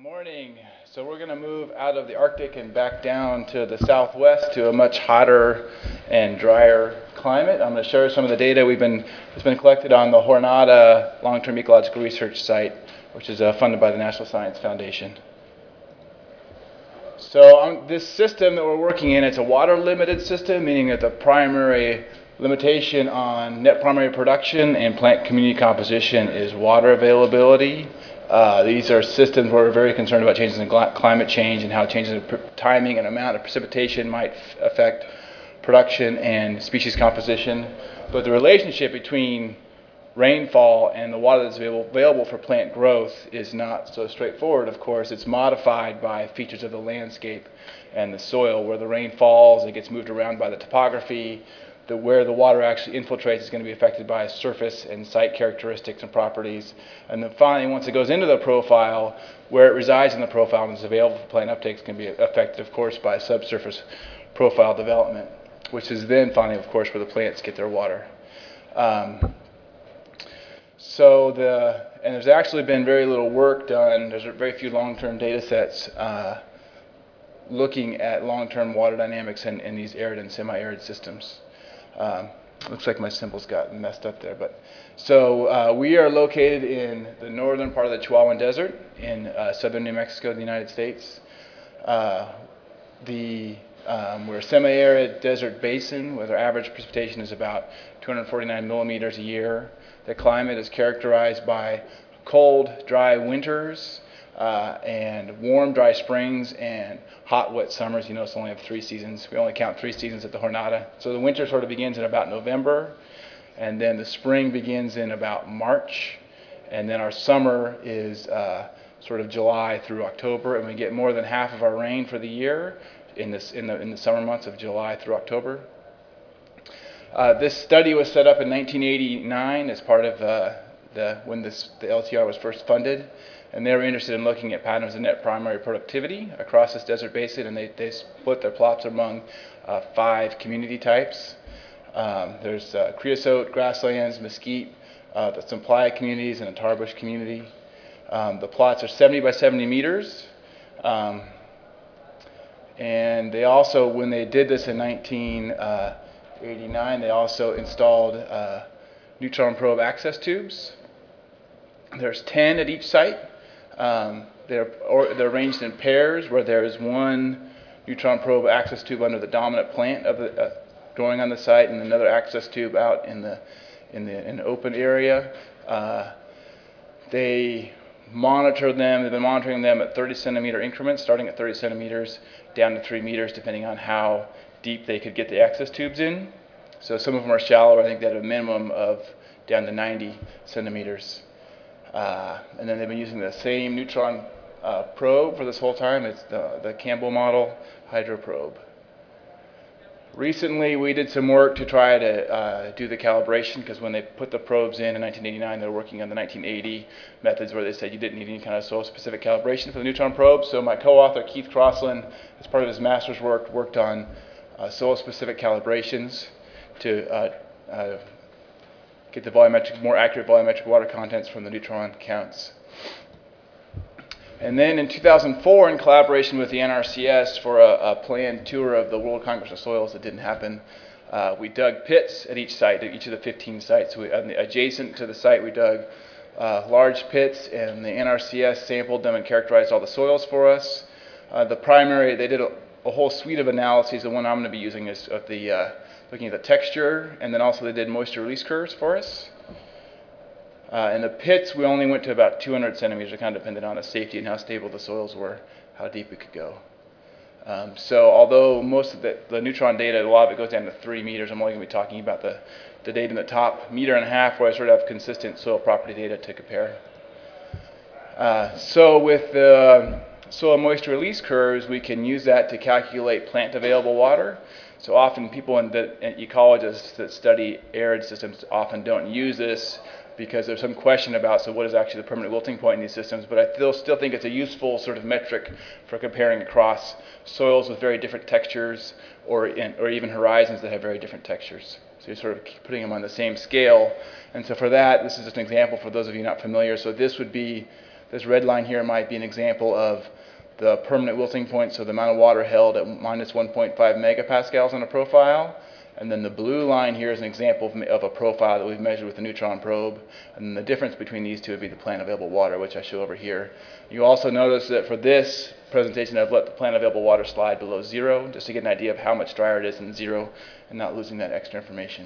Morning. So we're going to move out of the Arctic and back down to the southwest to a much hotter and drier climate. I'm going to share some of the data that's been collected on the Jornada Long-Term Ecological Research Site, which is funded by the National Science Foundation. So this system that we're working in, it's a water-limited system, meaning that the primary limitation on net primary production and plant community composition is water availability. These are systems where we're very concerned about changes in climate change and how changes in timing and amount of precipitation might affect production and species composition. But the relationship between rainfall and the water that's available for plant growth is not so straightforward, of course. It's modified by features of the landscape and the soil. Where the rain falls, it gets moved around by the topography. Where the water actually infiltrates is going to be affected by surface and site characteristics and properties. And then finally, once it goes into the profile, where it resides in the profile and is available for plant uptakes can be affected, of course, by subsurface profile development, which is then finally, of course, where the plants get their water. And there's actually been very little work done. There's very few long-term data sets looking at long-term water dynamics in these arid and semi-arid systems. Looks like my symbols got messed up there. So we are located in the northern part of the Chihuahuan Desert in southern New Mexico, the United States. We're a semi-arid desert basin where our average precipitation is about 249 millimeters a year. The climate is characterized by cold, dry winters and warm, dry springs and hot, wet summers. You notice we only have 3 seasons. We only count 3 seasons at the Jornada. So the winter sort of begins in about November, and then the spring begins in about March, and then our summer is sort of July through October, and we get more than half of our rain for the year in the summer months of July through October. This study was set up in 1989 as part of when the LTR was first funded, and they were interested in looking at patterns of net primary productivity across this desert basin, and they split their plots among 5 community types. There's creosote, grasslands, mesquite, some playa communities, and a tarbush community. The plots are 70 by 70 meters. And they also, when they did this in 1989, they also installed neutron probe access tubes. There's 10 at each site. They're arranged in pairs where there is one neutron probe access tube under the dominant plant growing on the site, and another access tube out in the open area. They monitor them. They've been monitoring them at 30 centimeter increments, starting at 30 centimeters down to 3 meters, depending on how deep they could get the access tubes in. So some of them are shallower. I think they had a minimum of down to 90 centimeters. And then they've been using the same neutron probe for this whole time. It's the Campbell model hydroprobe. Recently, we did some work to try to do the calibration, because when they put the probes in 1989, they were working on the 1980 methods where they said you didn't need any kind of soil-specific calibration for the neutron probe. So my co-author, Keith Crossland, as part of his master's work, worked on soil-specific calibrations to get the more accurate volumetric water contents from the neutron counts. And then in 2004, in collaboration with the NRCS for a planned tour of the World Congress of Soils that didn't happen, we dug pits at each site, at each of the 15 sites. Adjacent to the site, we dug large pits, and the NRCS sampled them and characterized all the soils for us. They did a whole suite of analyses. The one I'm going to be using is looking at the texture, and then also they did moisture release curves for us. In the pits, we only went to about 200 centimeters. It kind of depended on the safety and how stable the soils were, how deep we could go. So although most of the neutron data, a lot of it goes down to 3 meters, I'm only going to be talking about the data in the top 1.5 meters, where I sort of have consistent soil property data to compare. So with the soil moisture release curves, we can use that to calculate plant available water. So often ecologists that study arid systems often don't use this, because there's some question about, so what is actually the permanent wilting point in these systems? But I still think it's a useful sort of metric for comparing across soils with very different textures, or even horizons that have very different textures. So you're sort of putting them on the same scale. And so for that, this is just an example for those of you not familiar. So this would be This red line here might be an example of the permanent wilting point, so the amount of water held at minus 1.5 megapascals on a profile. And then the blue line here is an example of a profile that we've measured with the neutron probe. And the difference between these two would be the plant available water, which I show over here. You also notice that for this presentation, I've let the plant available water slide below 0, just to get an idea of how much drier it is than 0 and not losing that extra information.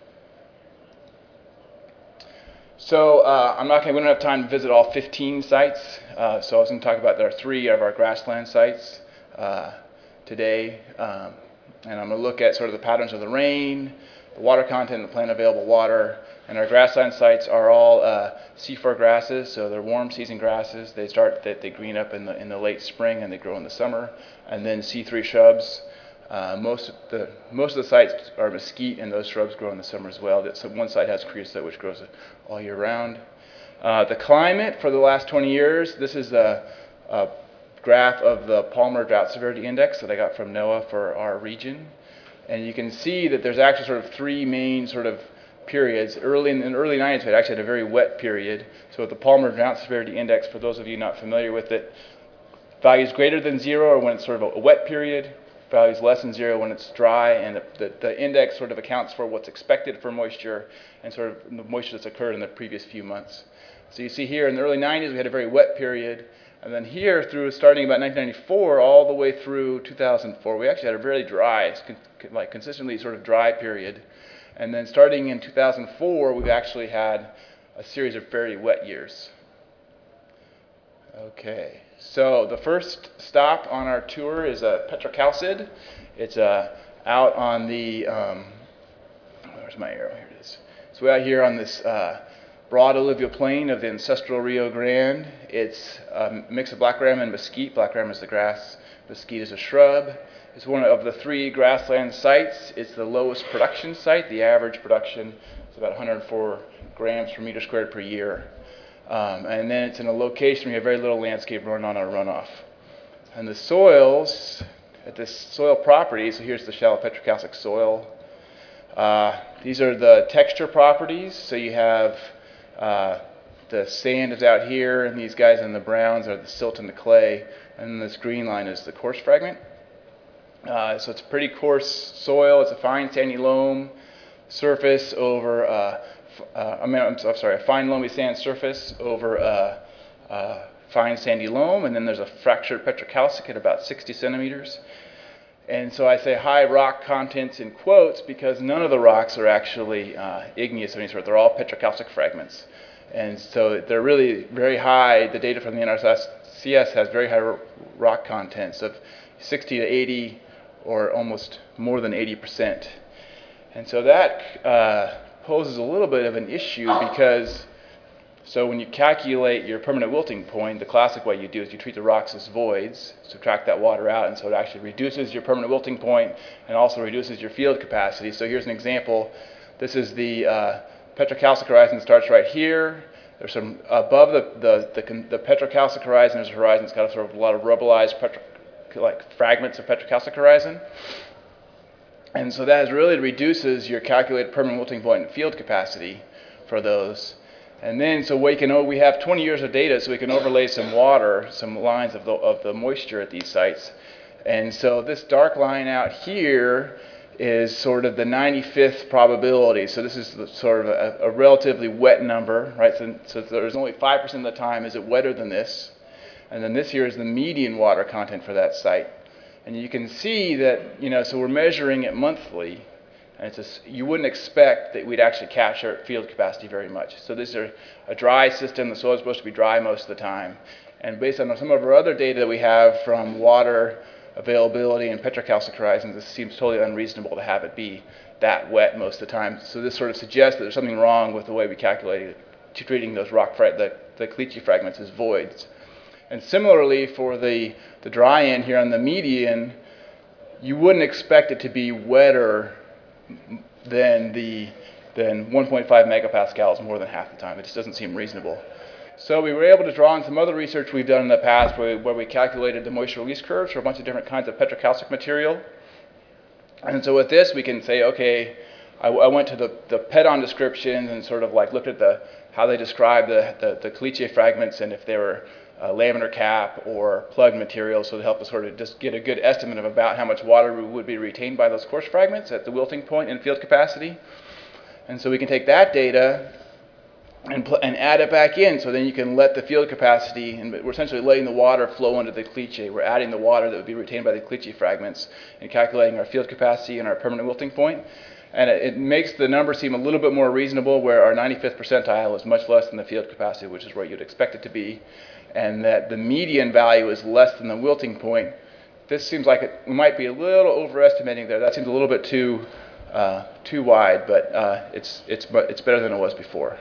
So we don't have time to visit all 15 sites. So I was going to talk about there are 3 of our grassland sites today. And I'm going to look at sort of the patterns of the rain, the water content, the plant available water. And our grassland sites are all C4 grasses, so they're warm season grasses. They green up in the late spring and they grow in the summer. And then C3 shrubs. Most of the sites are mesquite, and those shrubs grow in the summer as well. So one site has creosote, which grows all year round. The climate for the last 20 years, this is a graph of the Palmer Drought Severity Index that I got from NOAA for our region. And you can see that there's actually sort of 3 main sort of periods. In the early 90s, we actually had a very wet period. So with the Palmer Drought Severity Index, for those of you not familiar with it, values greater than 0 are when it's sort of a wet period, values less than 0 when it's dry, and the index sort of accounts for what's expected for moisture and sort of the moisture that's occurred in the previous few months. So you see here in the early 90s, we had a very wet period. And then here, starting about 1994 all the way through 2004, we actually had a very dry, like consistently sort of dry period. And then starting in 2004, we've actually had a series of very wet years. Okay, so the first stop on our tour is Petra Chalcid. It's out on the, where's my arrow? Here it is. So we're out here on this broad alluvial plain of the ancestral Rio Grande. It's a mix of blackram and mesquite. Blackram is the grass, mesquite is a shrub. It's one of the 3 grassland sites. It's the lowest production site. The average production is about 104 grams per meter squared per year. And then it's in a location where you have very little landscape runoff or runoff. And the soils, at this soil property, so here's the shallow petrocalcic soil. These are the texture properties. So you have the sand is out here, and these guys in the browns are the silt and the clay, and then this green line is the coarse fragment. So it's a pretty coarse soil. It's a fine sandy loam surface over a fine loamy sand surface over a fine sandy loam, and then there's a fractured petrocalcic at about 60 centimeters. And so I say high rock contents in quotes because none of the rocks are actually igneous of any sort. They're all petrocalcic fragments. And so they're really very high. The data from the NRCS has very high rock contents of 60 to 80 or almost more than 80%. And so that poses a little bit of an issue because so when you calculate your permanent wilting point, the classic way you do is you treat the rocks as voids, subtract that water out, and so it actually reduces your permanent wilting point and also reduces your field capacity. So here's an example. This is the petrocalcic horizon starts right here. There's some above the petrocalcic horizon. There's a horizon that's got a sort of a lot of rubbleized like fragments of petrocalcic horizon, and so that really reduces your calculated permanent wilting point and field capacity for those. And then so we have 20 years of data, so we can overlay some water, some lines of the moisture at these sites. And so this dark line out here is sort of the 95th probability. So this is sort of a relatively wet number, right? So there's only 5% of the time is it wetter than this. And then this here is the median water content for that site. And you can see that, so we're measuring it monthly. And you wouldn't expect that we'd actually capture field capacity very much. So this is a dry system. The soil is supposed to be dry most of the time. And based on some of our other data that we have from water availability and petrocalcic horizons, this seems totally unreasonable to have it be that wet most of the time. So this sort of suggests that there's something wrong with the way we calculated treating those the caliche fragments as voids. And similarly for the dry end here on the median, you wouldn't expect it to be wetter than 1.5 megapascals more than half the time. It just doesn't seem reasonable. So we were able to draw on some other research we've done in the past where we calculated the moisture release curves for a bunch of different kinds of petrocalcic material. And so with this we can say, okay, I went to the PEDON descriptions and sort of like looked at how they describe the caliche fragments and if they were laminar cap or plugged material, so to help us sort of just get a good estimate of about how much water would be retained by those coarse fragments at the wilting point in field capacity. And so we can take that data and add it back in, so then you can let the field capacity, and we're essentially letting the water flow into the caliche. We're adding the water that would be retained by the caliche fragments and calculating our field capacity and our permanent wilting point. And it makes the number seem a little bit more reasonable, where our 95th percentile is much less than the field capacity, which is where you'd expect it to be, and that the median value is less than the wilting point. This seems like we might be a little overestimating there. That seems a little bit too wide, but it's better than it was before.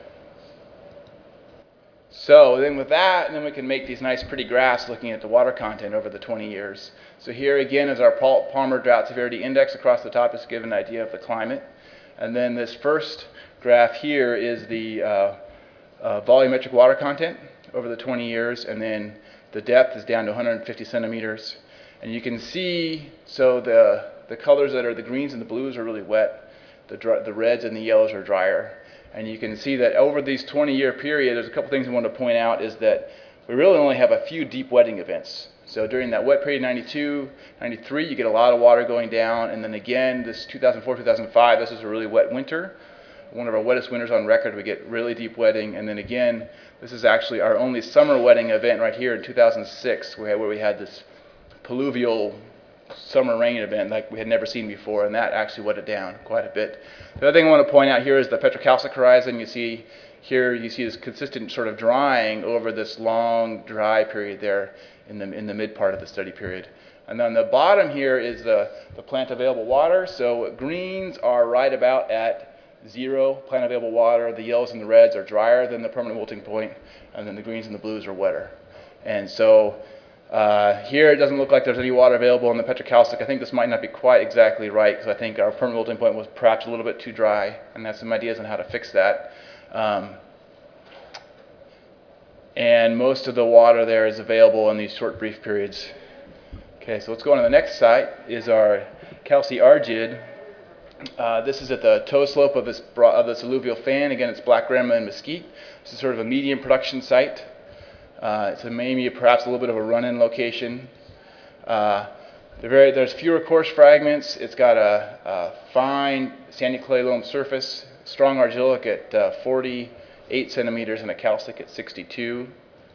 So then with that, and then we can make these nice pretty graphs looking at the water content over the 20 years. So here again is our Palmer Drought Severity Index across the top, just to give an idea of the climate. And then this first graph here is the volumetric water content over the 20 years, and then the depth is down to 150 centimeters. And you can see, so the colors that are the greens and the blues are really wet. The reds and the yellows are drier. And you can see that over these 20-year period, there's a couple things I want to point out, is that we really only have a few deep wetting events. So during that wet period, 92, 93, you get a lot of water going down. And then again, this 2004, 2005, this is a really wet winter. One of our wettest winters on record. We get really deep wetting. And then again, this is actually our only summer wetting event right here in 2006, where we had this pluvial summer rain event like we had never seen before, and that actually wetted down quite a bit. The other thing I want to point out here is the petrocalcic horizon. You see this consistent sort of drying over this long dry period there in the mid part of the study period. And then the bottom here is the plant available water. So greens are right about at 0 plant available water. The yellows and the reds are drier than the permanent wilting point, and then the greens and the blues are wetter. And so here it doesn't look like there's any water available in the petrocalcic. I think this might not be quite exactly right, because I think our permanent wilting point was perhaps a little bit too dry, and I have some ideas on how to fix that. And most of the water there is available in these short brief periods. Okay, so let's go on to the next site, is our Kelsey-Argid. This is at the toe slope of this alluvial fan. Again, it's Black Grandma and Mesquite. This is sort of a medium production site. It's maybe perhaps a little bit of a run-in location. There's fewer coarse fragments. It's got a fine sandy clay loam surface, strong argillic at 48 centimeters and a calcic at 62.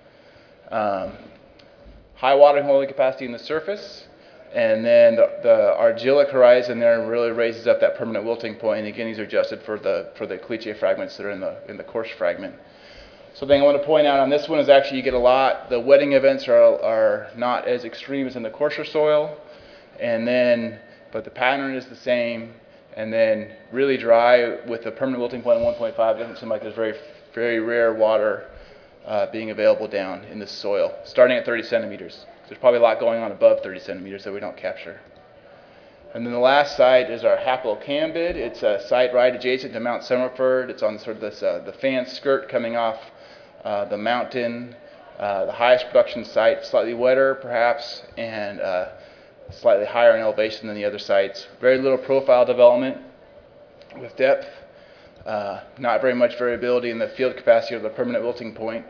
High water holding capacity in the surface, and then the argillic horizon there really raises up that permanent wilting point. And again, these are adjusted for the caliche fragments that are in the coarse fragment. Something I want to point out on this one is actually you get the wetting events are not as extreme as in the coarser soil, but the pattern is the same, and then really dry with the permanent wilting point 1.5. Doesn't seem like there's very, very rare water being available down in this soil, starting at 30 centimeters. There's probably a lot going on above 30 centimeters that we don't capture. And then the last site is our Haplocambid. It's a site right adjacent to Mount Summerford. It's on sort of this the fan skirt coming off the mountain, the highest production site, slightly wetter perhaps, and slightly higher in elevation than the other sites. Very little profile development with depth, not very much variability in the field capacity of the permanent wilting point.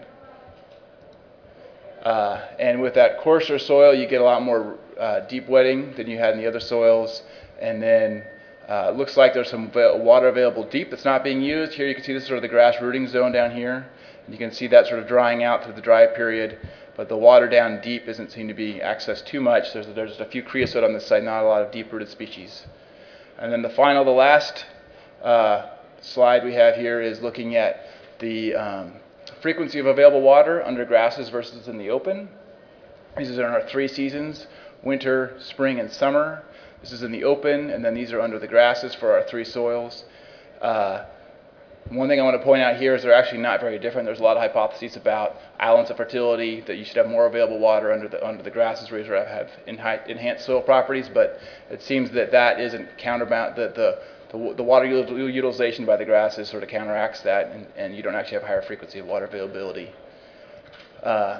And with that coarser soil, you get a lot more deep wetting than you had in the other soils. And then it looks like there's some water available deep that's not being used. Here you can see this is sort of the grass rooting zone down here. You can see that sort of drying out through the dry period, but the water down deep doesn't seem to be accessed too much. There's just a few creosote on this site, not a lot of deep-rooted species. And then the last slide we have here is looking at the frequency of available water under grasses versus in the open. These are in our 3 seasons, winter, spring, and summer. This is in the open, and then these are under the grasses for our 3 soils. One thing I want to point out here is they're actually not very different. There's a lot of hypotheses about islands of fertility, that you should have more available water under the grasses where you have enhanced soil properties, but it seems that isn't counterbalance, that the water utilization by the grasses sort of counteracts that, and you don't actually have higher frequency of water availability. A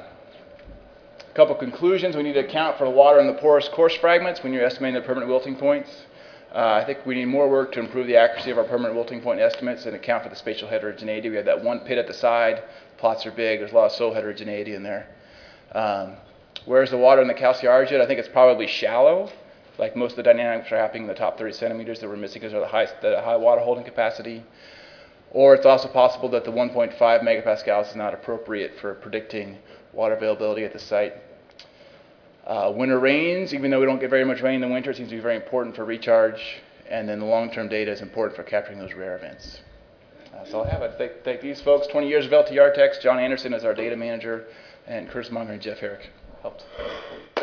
couple conclusions. We need to account for the water in the porous coarse fragments when you're estimating the permanent wilting points. I think we need more work to improve the accuracy of our permanent wilting point estimates and account for the spatial heterogeneity. We have that one pit at the side, plots are big, there's a lot of soil heterogeneity in there. Where's the water in the calciargid? I think it's probably shallow. Like most of the dynamics are happening in the top 30 centimeters that we're missing because of the high water holding capacity. Or it's also possible that the 1.5 megapascals is not appropriate for predicting water availability at the site. Winter rains, even though we don't get very much rain in the winter, it seems to be very important for recharge. And then the long-term data is important for capturing those rare events. So I'll have it. Thank these folks. 20 years of LTR techs. John Anderson is our data manager, and Curtis Monger and Jeff Herrick helped.